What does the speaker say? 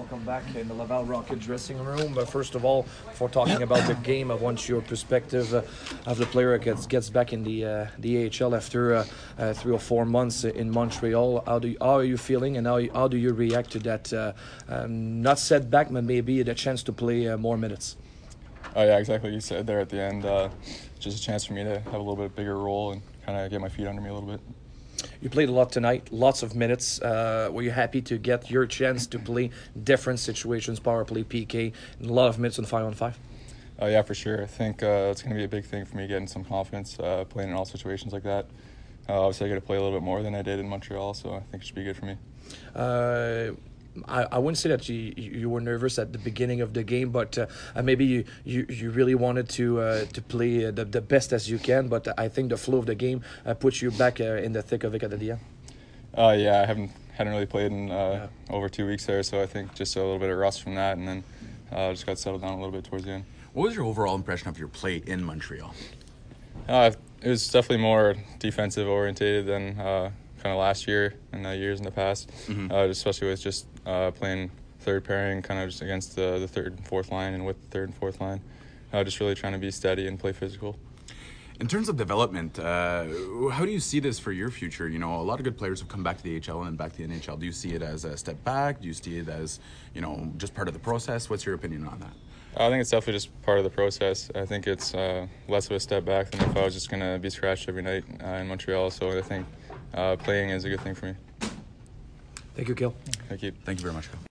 welcome back in the Laval Rocket dressing room. First of all, for talking about the game, I want your perspective of the player gets back in the AHL after 3 or 4 months in Montreal. How are you feeling, and how do you react to that? Not setback, but maybe the chance to play more minutes. Oh yeah, exactly. You said there at the end, just a chance for me to have a little bit bigger role and kind of get my feet under me a little bit. You played a lot tonight, lots of minutes. Were you happy to get your chance to play different situations, power play, PK, and a lot of minutes on 5-on-5? Yeah, for sure. I think it's going to be a big thing for me getting some confidence playing in all situations like that. Obviously, I got to play a little bit more than I did in Montreal, so I think it should be good for me. I wouldn't say that you were nervous at the beginning of the game, but maybe you really wanted to play the best as you can. But I think the flow of the game puts you back in the thick of it at the end. Yeah, I hadn't really played in over 2 weeks there, so I think just a little bit of rust from that, and then just got settled down a little bit towards the end. What was your overall impression of your play in Montreal? It was definitely more defensive orientated than kind of last year and years in the past, especially with just playing third pairing kind of just against the third and fourth line and with the third and fourth line. Just really trying to be steady and play physical. In terms of development, how do you see this for your future? You know, a lot of good players have come back to the AHL and then back to the NHL. Do you see it as a step back? Do you see it as, just part of the process? What's your opinion on that? I think it's definitely just part of the process. I think it's less of a step back than if I was just going to be scratched every night in Montreal. So I think playing is a good thing for me. Thank you, Gil. Thank you. Thank you very much, Gil.